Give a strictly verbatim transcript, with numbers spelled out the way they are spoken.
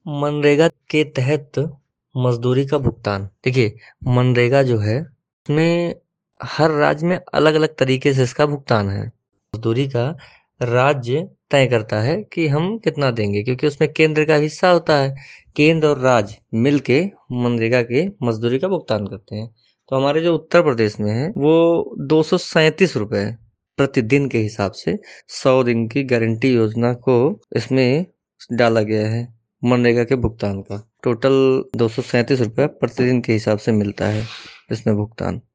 मनरेगा के तहत मजदूरी का भुगतान। देखिए, मनरेगा जो है उसमें हर राज्य में अलग-अलग तरीके से इसका भुगतान है। मजदूरी का राज्य तय करता है कि हम कितना देंगे, क्योंकि उसमें केंद्र का हिस्सा होता है। केंद्र और राज्य मिलके मनरेगा के मजदूरी का भुगतान करते हैं। तो हमारे जो उत्तर प्रदेश में है वो दो सौ सैंतीस रुपए प्रतिदिन के हिसाब से सौ दिन की गारंटी योजना को इसमें डाला गया है। मनरेगा के भुगतान का टोटल दो सौ सैंतीस रुपए प्रतिदिन के हिसाब से मिलता है इसमें भुगतान।